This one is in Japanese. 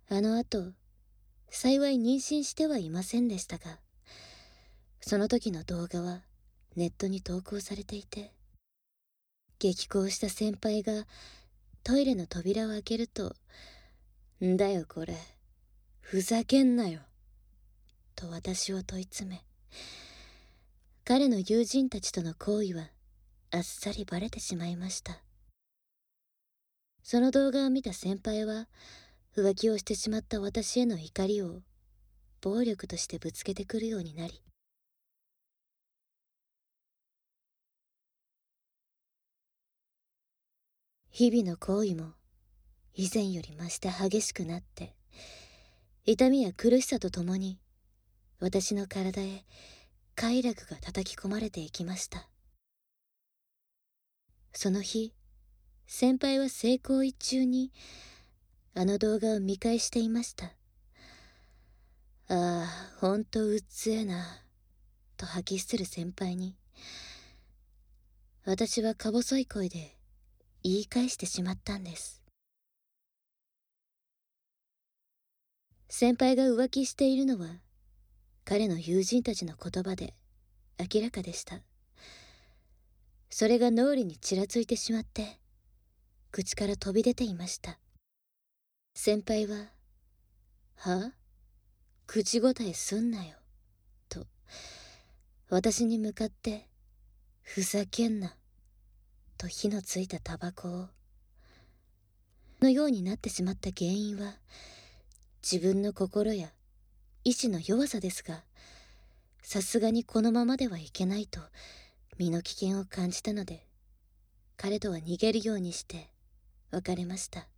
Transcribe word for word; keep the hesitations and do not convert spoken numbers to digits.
あの後、幸い妊娠してはいませんでしたが、その時の動画はネットに投稿されていて、激高した先輩がトイレの扉を開けると、んだよこれ、ふざけんなよ、と私を問い詰め、彼の友人たちとの行為はあっさりバレてしまいました。その動画を見た先輩は、浮気をしてしまった私への怒りを暴力としてぶつけてくるようになり、日々の行為も以前より増して激しくなって、痛みや苦しさとともに私の体へ快楽が叩き込まれていきました。その日、先輩は性行為中にあの動画を見返していました。ああ、ほんとうっつえな、と吐き捨てる先輩に、私はか細い声で言い返してしまったんです。先輩が浮気しているのは彼の友人たちの言葉で明らかでした。それが脳裏にちらついてしまって口から飛び出ていました。先輩は、は？口答えすんなよ、と私に向かってふざけんな、と火のついたタバコを。のようになってしまった原因は自分の心や意志の弱さですが、さすがにこのままではいけないと身の危険を感じたので、彼とは逃げるようにして別れました。